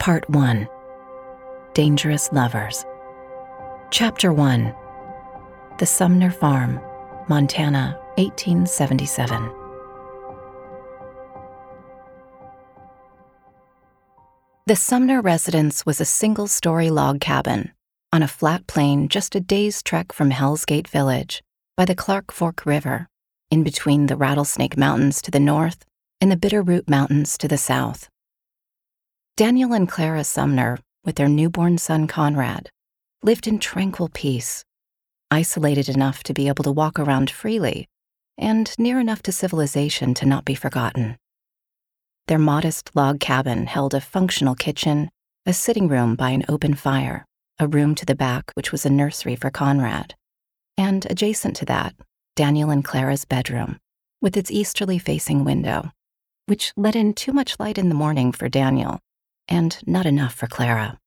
Part 1. Dangerous Lovers. Chapter 1. The Sumner Farm, Montana, 1877. The Sumner residence was a single-story log cabin on a flat plain just a day's trek from Hell's Gate Village by the Clark Fork River, in between the Rattlesnake Mountains to the north and the Bitterroot Mountains to the south. Daniel and Clara Sumner, with their newborn son Conrad, lived in tranquil peace, isolated enough to be able to walk around freely and near enough to civilization to not be forgotten. Their modest log cabin held a functional kitchen, a sitting room by an open fire, a room to the back which was a nursery for Conrad, and adjacent to that, Daniel and Clara's bedroom, with its easterly-facing window, which let in too much light in the morning for Daniel, and not enough for Clara.